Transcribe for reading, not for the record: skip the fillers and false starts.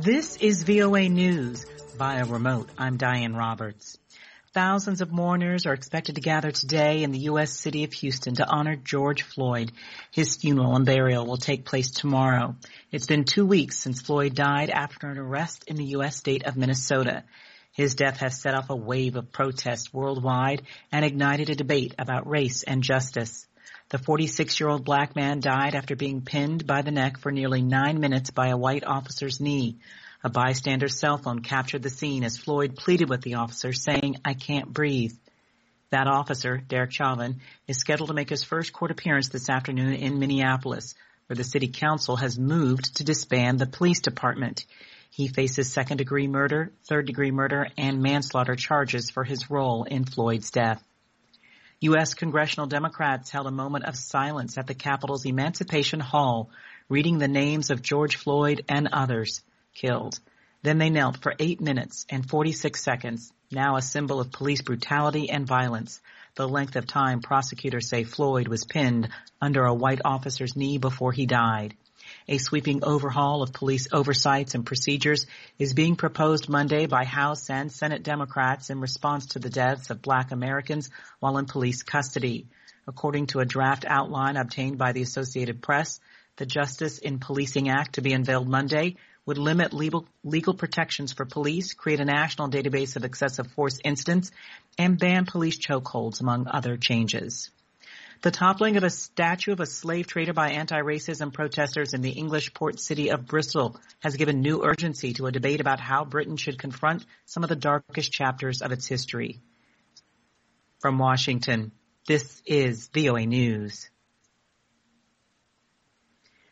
This is VOA News via remote. I'm Diane Roberts. Thousands of mourners are expected to gather today in the U.S. city of Houston to honor George Floyd. His funeral and burial will take place tomorrow. It's been 2 weeks since Floyd died after an arrest in the U.S. state of Minnesota. His death has set off a wave of protests worldwide and ignited a debate about race and justice. The 46-year-old black man died after being pinned by the neck for nearly 9 minutes by a white officer's knee. A bystander's cell phone captured the scene as Floyd pleaded with the officer, saying, "I can't breathe." That officer, Derek Chauvin, is scheduled to make his first court appearance this afternoon in Minneapolis, where the city council has moved to disband the police department. He faces second-degree murder, third-degree murder, and manslaughter charges for his role in Floyd's death. U.S. congressional Democrats held a moment of silence at the Capitol's Emancipation Hall, reading the names of George Floyd and others killed. Then they knelt for 8 minutes and 46 seconds, now a symbol of police brutality and violence, the length of time prosecutors say Floyd was pinned under a white officer's knee before he died. A sweeping overhaul of police oversights and procedures is being proposed Monday by House and Senate Democrats in response to the deaths of black Americans while in police custody. According to a draft outline obtained by the Associated Press, the Justice in Policing Act, to be unveiled Monday, would limit legal protections for police, create a national database of excessive force incidents, and ban police chokeholds, among other changes. The toppling of a statue of a slave trader by anti-racism protesters in the English port city of Bristol has given new urgency to a debate about how Britain should confront some of the darkest chapters of its history. From Washington, this is VOA News.